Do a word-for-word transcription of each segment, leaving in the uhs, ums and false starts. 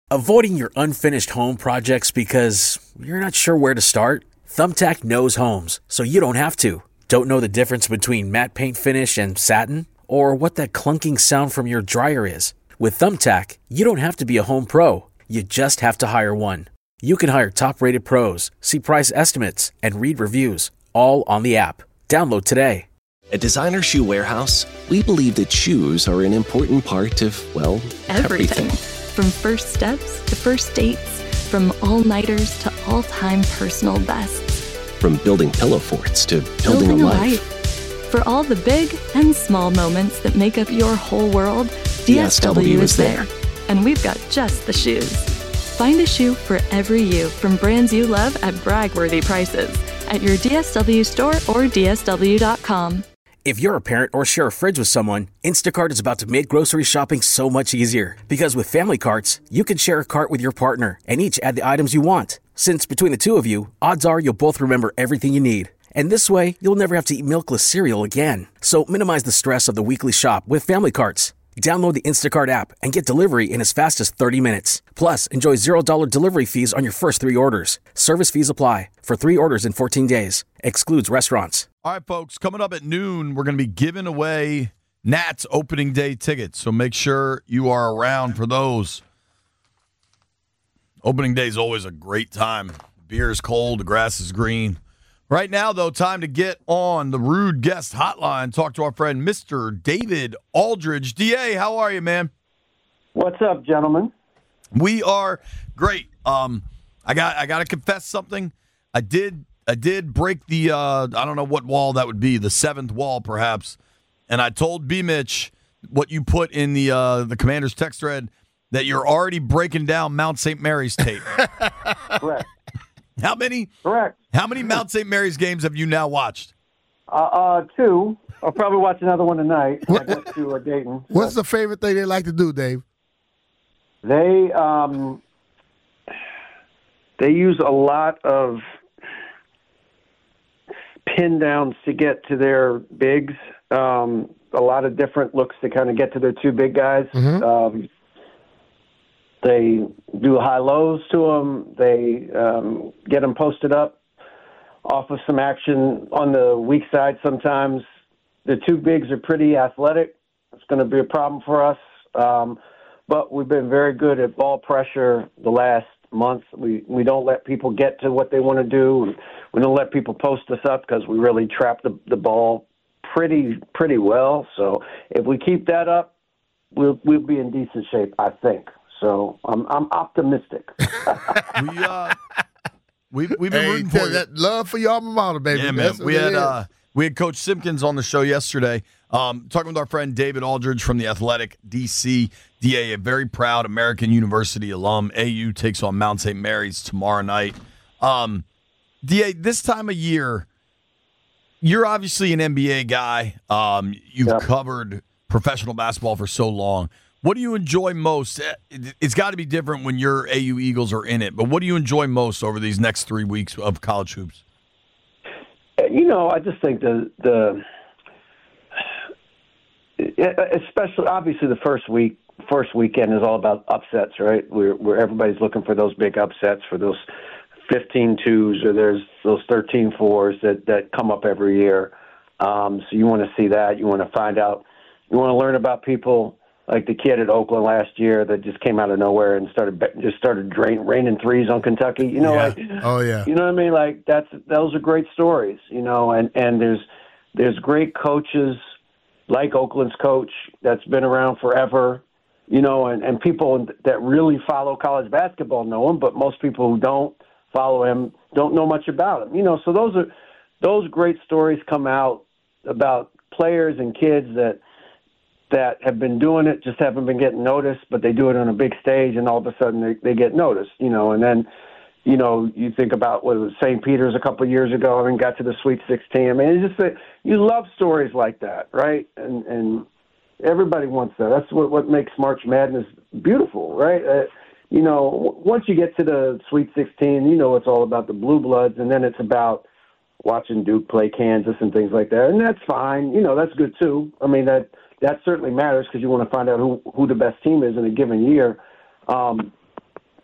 Avoiding your unfinished home projects because you're not sure where to start? Thumbtack knows homes, so you don't have to. Don't know the difference between matte paint finish and satin? Or what that clunking sound from your dryer is? With Thumbtack, you don't have to be a home pro. You just have to hire one. You can hire top-rated pros, see price estimates, and read reviews, all on the app. Download today. At Designer Shoe Warehouse, we believe that shoes are an important part of, well, everything. everything. From first steps to first dates, from all-nighters to all-time personal bests. From building pillow forts to building, building a, a life. life. For all the big and small moments that make up your whole world, D S W is there. And we've got just the shoes. Find a shoe for every you from brands you love at brag-worthy prices at your D S W store or D S W dot com. If you're a parent or share a fridge with someone, Instacart is about to make grocery shopping so much easier. Because with family carts, you can share a cart with your partner and each add the items you want. Since between the two of you, odds are you'll both remember everything you need. And this way, you'll never have to eat milkless cereal again. So minimize the stress of the weekly shop with family carts. Download the Instacart app and get delivery in as fast as thirty minutes. Plus, enjoy zero dollars delivery fees on your first three orders. Service fees apply for three orders in fourteen days. Excludes restaurants. All right, folks, coming up at noon, we're going to be giving away Nats opening day tickets. So make sure you are around for those. Opening day is always a great time. Beer is cold, the grass is green. Right now, though, time to get on the Rude Guest Hotline. Talk to our friend, Mister David Aldridge. D A, how are you, man? What's up, gentlemen? We are great. Um, I got I got to confess something. I did I did break the uh, I don't know what wall that would be, the seventh wall perhaps. And I told B Mitch what you put in the uh, the Commander's text thread that you're already breaking down Mount Saint Mary's tape. Correct. How many? Correct. How many Mount Saint Mary's games have you now watched? Uh, uh, two. I'll probably watch another one tonight. I go to uh, Dayton. What's the favorite thing they like to do, Dave? They um, they use a lot of pin downs to get to their bigs. Um, a lot of different looks to kind of get to their two big guys. Mm-hmm. Um, They do high lows to them. They um, get them posted up off of some action on the weak side sometimes. The two bigs are pretty athletic. It's going to be a problem for us. Um, but we've been very good at ball pressure the last month. We, we don't let people get to what they want to do. We don't let people post us up because we really trap the, the ball pretty pretty well. So if we keep that up, we'll we'll be in decent shape, I think. So I'm I'm optimistic. we uh, we we've been Hey, rooting for you. that love for your alma mater, baby. Yeah, man. That's We what had it is. uh, we had Coach Simpkins on the show yesterday, um, talking with our friend David Aldridge from the Athletic D C. D A, a very proud American University alum. A U takes on Mount Saint Mary's tomorrow night. Um, D A, this time of year, you're obviously an N B A guy. Um, you've Yep. covered professional basketball for so long. What do you enjoy most? It's got to be different when your A U Eagles are in it, but what do you enjoy most over these next three weeks of college hoops? You know, I just think the the especially obviously the first week first weekend is all about upsets, right? Where where everybody's looking for those big upsets, for those fifteen twos or there's those thirteen fours that that come up every year. Um, so you want to see that. You want to find out. You want to learn about people like the kid at Oakland last year that just came out of nowhere and started just started drain, raining threes on Kentucky. You know, Yeah. like Oh, yeah. you know what I mean? Like that's those are great stories. You know, and and there's there's great coaches like Oakland's coach that's been around forever. You know, and and people that really follow college basketball know him, but most people who don't follow him don't know much about him. You know, so those are those great stories come out about players and kids that. that have been doing it, just haven't been getting noticed, but they do it on a big stage, and all of a sudden they, they get noticed, you know. And then, you know, you think about what was Saint Peter's a couple of years ago, I mean, got to the Sweet sixteen. I mean, it's just that you love stories like that, right? And and everybody wants that. That's what, what makes March Madness beautiful, right? Uh, you know, once you get to the Sweet sixteen, you know it's all about the Blue Bloods, and then it's about watching Duke play Kansas and things like that. And that's fine. You know, that's good too. I mean, that that certainly matters because you want to find out who, who the best team is in a given year. Um,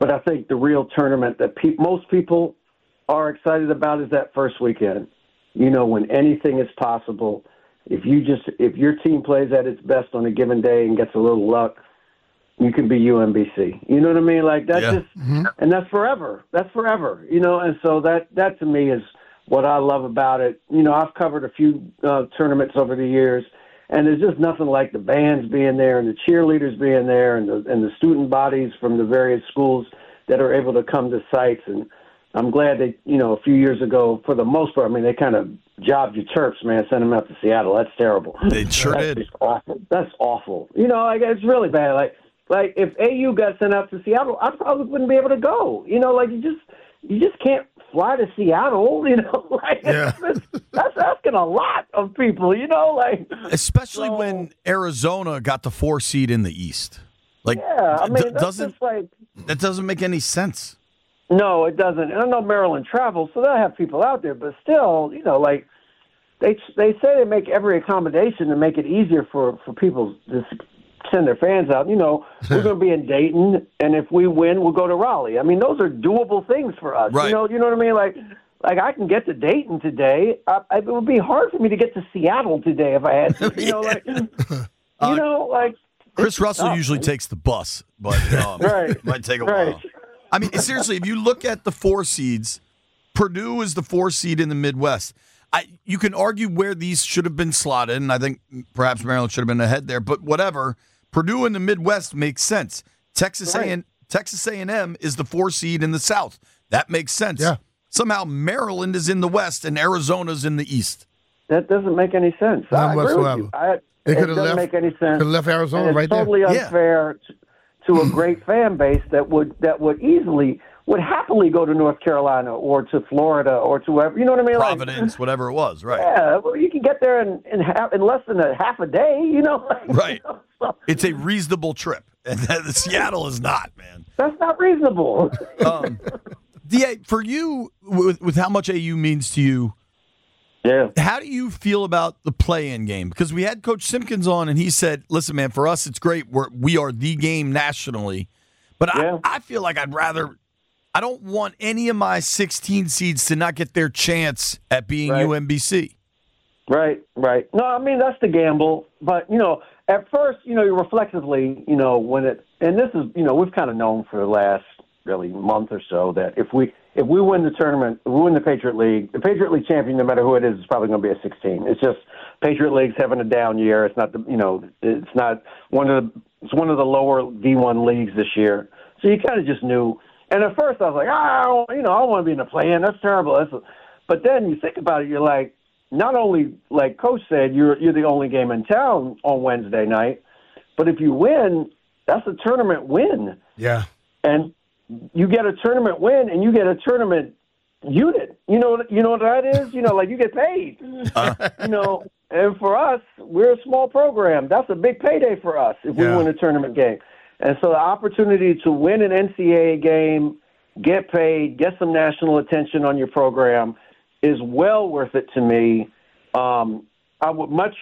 But I think the real tournament that pe- most people are excited about is that first weekend. You know, when anything is possible. If you just if your team plays at its best on a given day and gets a little luck, you can be U M B C. You know what I mean? Like that's Yeah. just, mm-hmm. and that's forever. That's forever. You know, and so that that to me is what I love about it. You know, I've covered a few uh, tournaments over the years, and there's just nothing like the bands being there and the cheerleaders being there and the and the student bodies from the various schools that are able to come to sites. And I'm glad that, you know, a few years ago, for the most part, I mean, they kind of jobbed you Terps, man, sent them out to Seattle. That's terrible. They sure That's did. Just awful. That's awful. You know, like, it's really bad. Like, like if A U got sent out to Seattle, I probably wouldn't be able to go. You know, like you just you just can't fly to Seattle. You know, like Yeah. that's, that's asking a lot of people. You know, like Especially so, when Arizona got the four seed in the East. Like, yeah, I mean, d- that's doesn't just like. that doesn't make any sense. No, it doesn't. And I know Maryland travels, so they'll have people out there. But still, you know, like they they say they make every accommodation to make it easier for, for people to send their fans out. You know, we're going to be in Dayton, and if we win, we'll go to Raleigh. I mean, those are doable things for us. Right. You know, you know what I mean? Like, like I can get to Dayton today. I, I, it would be hard for me to get to Seattle today if I had to. You know, like, you Uh, know, like Chris Russell tough. usually takes the bus, but um, Right. it might take a Right. while. I mean, seriously, if you look at the four seeds, Purdue is the four seed in the Midwest. I, you can argue where these should have been slotted, and I think perhaps Maryland should have been ahead there. But whatever, Purdue in the Midwest makes sense. Texas Right. A and Texas A and M is the four seed in the South. That makes sense. Yeah. Somehow Maryland is in the West and Arizona's in the East. that doesn't make any sense. None I agree with whatsoever. you. I, They it could have doesn't left. make any sense. Could have left Arizona And it's right there. totally Yeah. unfair to, to a great fan base that would that would easily would happily go to North Carolina or to Florida or to wherever. You know what I mean? Like, Providence, whatever it was, right? yeah, well, you can get there in in, half, in less than a half a day. You know, like, Right. you know, so It's a reasonable trip, and Seattle is not, man. that's not reasonable. Um, D A, for you, with, with how much A U means to you, yeah. how do you feel about the play-in game? Because we had Coach Simpkins on, and he said, listen, man, for us, it's great. We're, we are the game nationally. But Yeah. I, I feel like I'd rather – I don't want any of my sixteen seeds to not get their chance at being Right. U M B C. Right, right. No, I mean, that's the gamble. But, you know, at first, you know, reflexively, you know, when it – and this is, you know, we've kind of known for the last really month or so that if we if we win the tournament, if we win the Patriot League, the Patriot League champion, no matter who it is, is probably going to be a sixteen. It's just Patriot League's having a down year. It's not the, you know, it's not one of the, it's one of the lower D one leagues this year. So you kind of just knew. And at first I was like, oh, you know, I don't want to be in the play-in. That's terrible. That's a, but then you think about it, you're like, not only, like Coach said, you're you're the only game in town on Wednesday night, but if you win, that's a tournament win. Yeah. And you get a tournament win, and you get a tournament unit. You know, you know what that is. You know, like you get paid. Uh, You know, and for us, we're a small program. That's a big payday for us if we Yeah. win a tournament game. And so the opportunity to win an N C double A game, get paid, get some national attention on your program is well worth it to me. Um, I would much,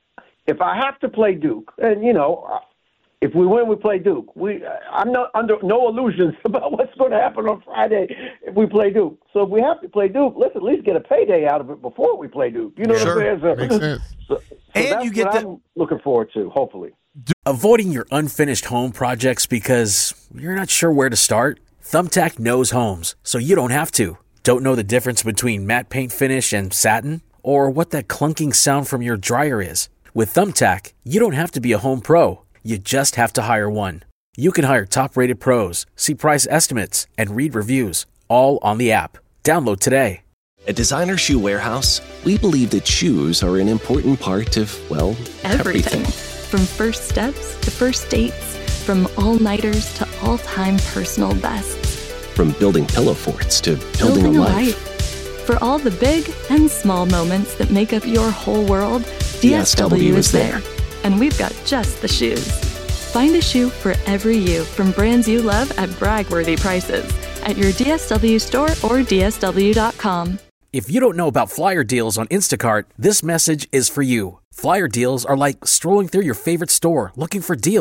if I have to play Duke, and you know, if we win, we play Duke. We, I'm not under no illusions about what's going to happen on Friday if we play Duke. So if we have to play Duke, let's at least get a payday out of it before we play Duke. You know Sure. what I'm saying? So, Makes sense. So, so And that's you get what the- I'm looking forward to, hopefully. Avoiding your unfinished home projects because you're not sure where to start? Thumbtack knows homes, so you don't have to. Don't know the difference between matte paint finish and satin? Or what that clunking sound from your dryer is? With Thumbtack, you don't have to be a home pro. You just have to hire one. You can hire top-rated pros, see price estimates, and read reviews, all on the app. Download today. At Designer Shoe Warehouse, we believe that shoes are an important part of, well, Everything. everything. From first steps to first dates, from all-nighters to all-time personal bests. From building pillow forts to building, a life. For all the big and small moments that make up your whole world, D S W is there. And we've got just the shoes. Find a shoe for every you from brands you love at brag-worthy prices at your D S W store or D S W dot com. If you don't know about flyer deals on Instacart, this message is for you. Flyer deals are like strolling through your favorite store looking for deals.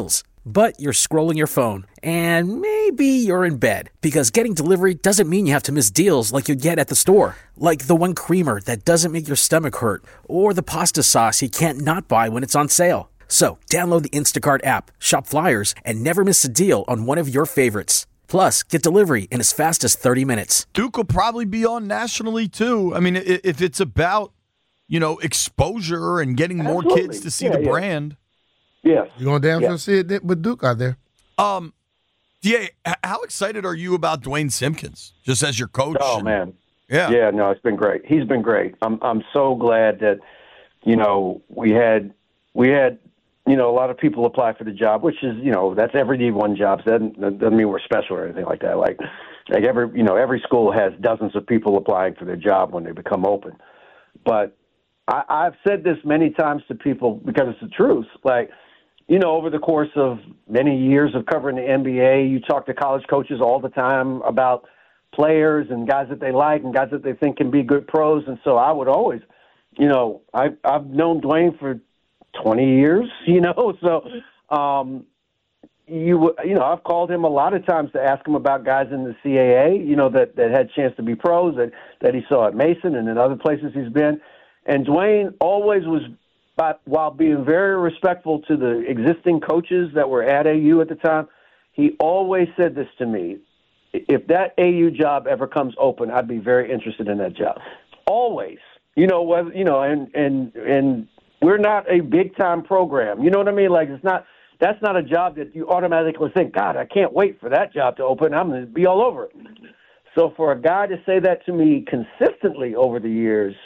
but you're scrolling your phone. And maybe you're in bed, because getting delivery doesn't mean you have to miss deals like you get at the store. Like the one creamer that doesn't make your stomach hurt, or the pasta sauce you can't not buy when it's on sale. So download the Instacart app, shop flyers, and never miss a deal on one of your favorites. Plus, get delivery in as fast as thirty minutes. Duke will probably be on nationally, too. I mean, if it's about, you know, exposure and getting more Absolutely. kids to see yeah, the yeah. brand. Yes. You're going to damn Yeah. sure see it with Duke out there. Um, D A, how excited are you about Dwayne Simpkins, just as your coach? Oh, and, man. Yeah. Yeah, no, it's been great. He's been great. I'm I'm so glad that, you know, we had we had, you know, a lot of people apply for the job, which is, you know, that's every D one job. So that doesn't, doesn't mean we're special or anything like that. Like, like every, you know, every school has dozens of people applying for their job when they become open. But I, I've said this many times to people because it's the truth. Like, you know, over the course of many years of covering the N B A, you talk to college coaches all the time about players and guys that they like and guys that they think can be good pros. And so I would always, you know, I, I've known Dwayne for twenty years, you know, so, um, you you know, I've called him a lot of times to ask him about guys in the C A A, you know, that, that had a chance to be pros that, that he saw at Mason and in other places he's been. And Dwayne always was, but while being very respectful to the existing coaches that were at A U at the time, he always said this to me: if that A U job ever comes open, I'd be very interested in that job. Always, you know, whether you know, and and and we're not a big time program. You know what I mean? Like, it's not. That's not a job that you automatically think, God, I can't wait for that job to open. I'm going to be all over it. So for a guy to say that to me consistently over the years,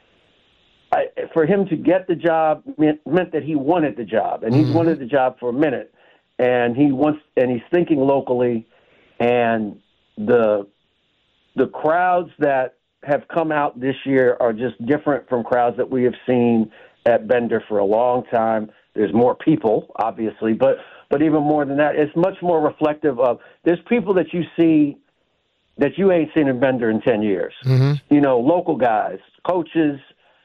I, for him to get the job meant, meant that he wanted the job, and he's mm-hmm. wanted the job for a minute, and he wants, and he's thinking locally, and the the crowds that have come out this year are just different from crowds that we have seen at Bender for a long time. There's more people, obviously, but but even more than that, it's much more reflective of there's people that you see that you ain't seen in Bender in ten years. Mm-hmm. You know, local guys, coaches,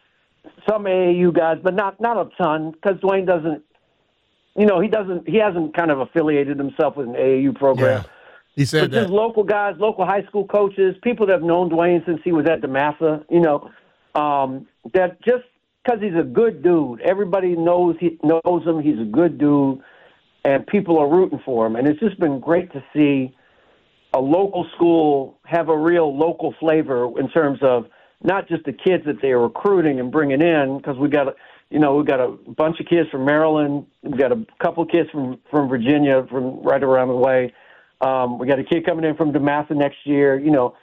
some A A U guys, but not not a ton, because Dwayne doesn't, you know, he doesn't, he hasn't kind of affiliated himself with an A A U program. Yeah, he said but that. Just local guys, local high school coaches, people that have known Dwayne since he was at DeMatha, you know, um, that just because he's a good dude, everybody knows he knows him. He's a good dude, and people are rooting for him. And it's just been great to see a local school have a real local flavor in terms of not just the kids that they are recruiting and bringing in, because we got, you know, we got a bunch of kids from Maryland, we got a couple kids from, from Virginia, from right around the way. Um, we got a kid coming in from DeMatha next year, you know,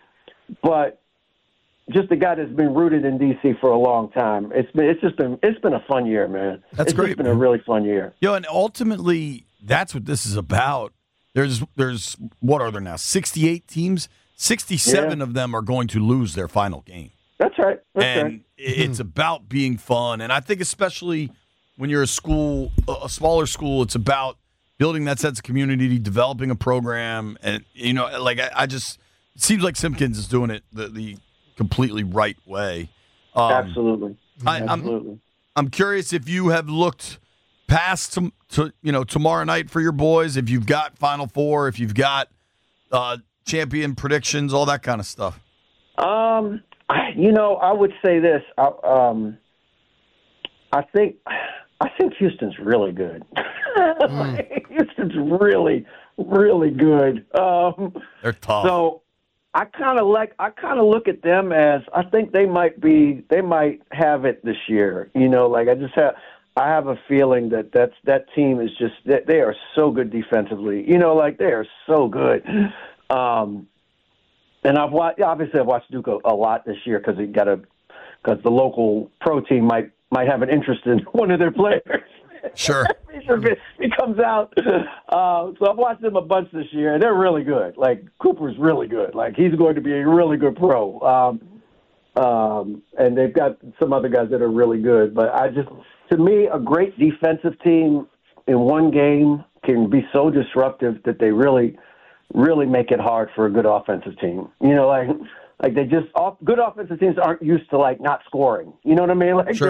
but just a guy that's been rooted in D C for a long time. It's been, it's just been, it's been a fun year, man. That's it's great. It's been a really fun year. Yo, and ultimately, that's what this is about. There's, there's what are there now? sixty-eight teams. sixty-seven Yeah. of them are going to lose their final game. That's right. That's and right. it's about being fun. And I think especially when you're a school, a smaller school, it's about building that sense of community, developing a program. And, you know, like I, I just, it seems like Simpkins is doing it the, the completely right way. Um, Absolutely. I, Absolutely. I'm, I'm curious if you have looked past to, to, you know, tomorrow night for your boys, if you've got Final Four, if you've got uh, champion predictions, all that kind of stuff. Um, you know, I would say this. I, um, I think I think Houston's really good. Mm. Houston's really, really good. Um, They're tough. So I kind of like. I kind of look at them as I think they might be. They might have it this year. You know, like I just have. I have a feeling that that's, that team is just. They, they are so good defensively. You know, like they are so good. Um, And I've watched, obviously I've watched Duke a, a lot this year because he got a, because the local pro team might might have an interest in one of their players. Sure. He comes out. Uh, so I've watched them a bunch this year, and they're really good. Like Cooper's really good. Like he's going to be a really good pro. Um, um, and they've got some other guys that are really good. But I just, to me, a great defensive team in one game can be so disruptive that they really. really make it hard for a good offensive team. You know, like like they just off, good offensive teams aren't used to like not scoring. You know what I mean? Like sure. they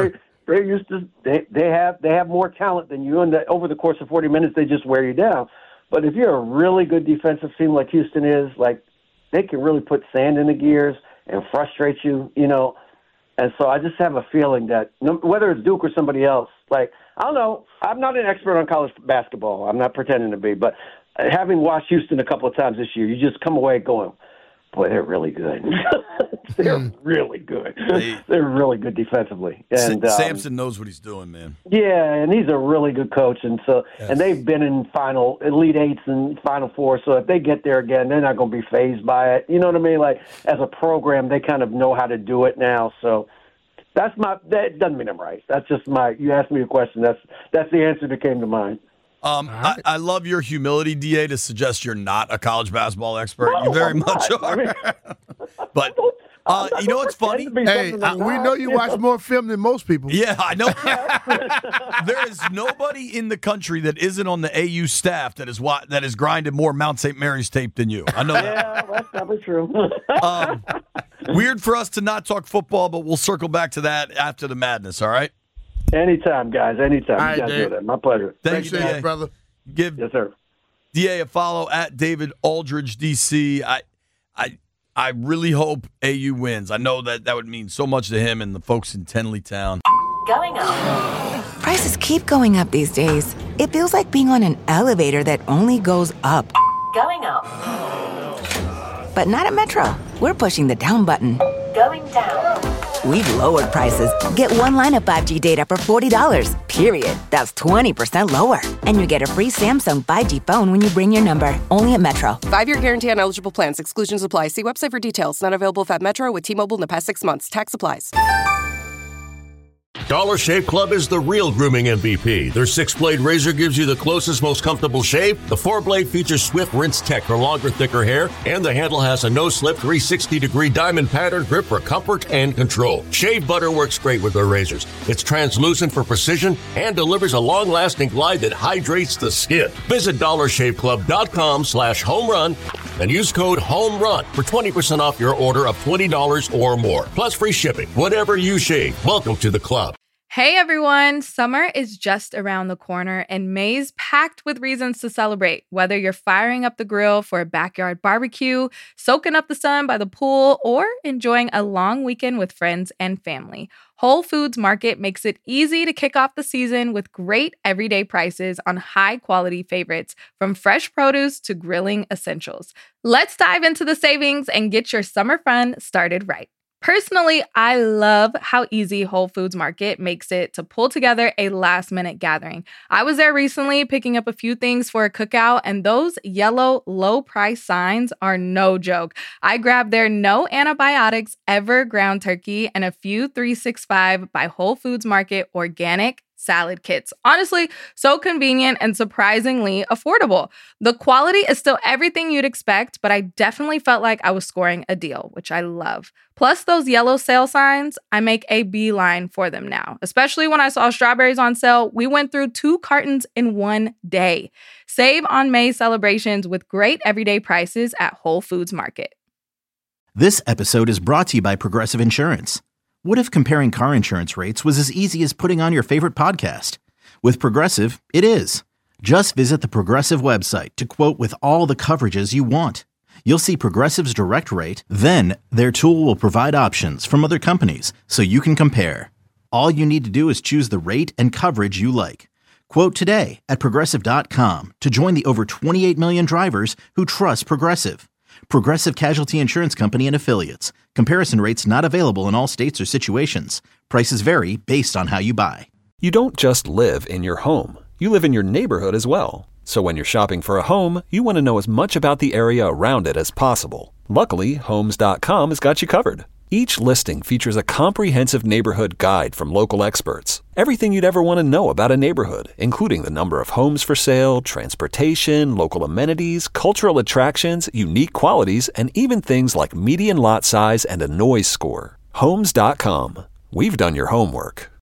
They're used to they they have they have more talent than you, and the, over the course of forty minutes they just wear you down. But if you're a really good defensive team like Houston is, like they can really put sand in the gears and frustrate you, you know. And so I just have a feeling that whether it's Duke or somebody else, like, I don't know, I'm not an expert on college basketball. I'm not pretending to be. But having watched Houston a couple of times this year, you just come away going, boy, they're really good. they're really good. They, they're really good defensively. And um, Sampson knows what he's doing, man. Yeah, and he's a really good coach. And so, yes. and they've been in final Elite Eights and Final Four. So if they get there again, they're not going to be fazed by it. You know what I mean? Like, as a program, they kind of know how to do it now. So that's my. That doesn't mean I'm right. That's just my. You asked me a question. That's that's the answer that came to mind. Um, right. I, I love your humility, D A, to suggest you're not a college basketball expert. No, you very I'm much not. are. I mean, but uh, you know what's funny? Hey, uh, we know you watch more film than most people. Yeah, I know. There is nobody in the country that isn't on the A U staff that is wa- that has grinded more Mount Saint Mary's tape than you. I know that. Yeah, that's probably true. um, weird for us to not talk football, but we'll circle back to that after the madness, all right? Anytime, guys. Anytime. All right, you guys Dave. do that. My pleasure. Thank Thanks, you, D A. brother. Give yes, sir. D A a follow at David Aldridge D C. I, I, I really hope A U wins. I know that that would mean so much to him and the folks in Tenleytown. Going up. Prices keep going up these days. It feels like being on an elevator that only goes up. Going up. But not at Metro. We're pushing the down button. Going down. We've lowered prices. Get one line of five G data for forty dollars, period. That's twenty percent lower. And you get a free Samsung five G phone when you bring your number. Only at Metro. Five-year guarantee on eligible plans. Exclusions apply. See website for details. Not available at Metro with T-Mobile in the past six months. Tax applies. Dollar Shave Club is the real grooming M V P. Their six-blade razor gives you the closest, most comfortable shave. The four-blade features swift rinse tech for longer, thicker hair. And the handle has a no-slip three sixty degree diamond pattern grip for comfort and control. Shave butter works great with their razors. It's translucent for precision and delivers a long-lasting glide that hydrates the skin. Visit dollar shave club dot com slash home run and use code HOMERUN for twenty percent off your order of twenty dollars or more. Plus free shipping. Whatever you shave, welcome to the club. Hey everyone, summer is just around the corner and May's packed with reasons to celebrate. Whether you're firing up the grill for a backyard barbecue, soaking up the sun by the pool, or enjoying a long weekend with friends and family, Whole Foods Market makes it easy to kick off the season with great everyday prices on high-quality favorites, from fresh produce to grilling essentials. Let's dive into the savings and get your summer fun started right. Personally, I love how easy Whole Foods Market makes it to pull together a last-minute gathering. I was there recently picking up a few things for a cookout, and those yellow low-price signs are no joke. I grabbed their no antibiotics ever ground turkey and a few three sixty-five by Whole Foods Market organic salad kits. Honestly, so convenient and surprisingly affordable. The quality is still everything you'd expect, but I definitely felt like I was scoring a deal, which I love. Plus those yellow sale signs, I make a beeline for them now. Especially when I saw strawberries on sale, we went through two cartons in one day. Save on May celebrations with great everyday prices at Whole Foods Market. This episode is brought to you by Progressive Insurance. What if comparing car insurance rates was as easy as putting on your favorite podcast? With Progressive, it is. Just visit the Progressive website to quote with all the coverages you want. You'll see Progressive's direct rate, then their tool will provide options from other companies so you can compare. All you need to do is choose the rate and coverage you like. Quote today at Progressive dot com to join the over twenty-eight million drivers who trust Progressive. Progressive Casualty Insurance Company and Affiliates. Comparison rates not available in all states or situations. Prices vary based on how you buy. You don't just live in your home. You live in your neighborhood as well. So when you're shopping for a home, you want to know as much about the area around it as possible. Luckily, Homes dot com has got you covered. Each listing features a comprehensive neighborhood guide from local experts. Everything you'd ever want to know about a neighborhood, including the number of homes for sale, transportation, local amenities, cultural attractions, unique qualities, and even things like median lot size and a noise score. Homes dot com. We've done your homework.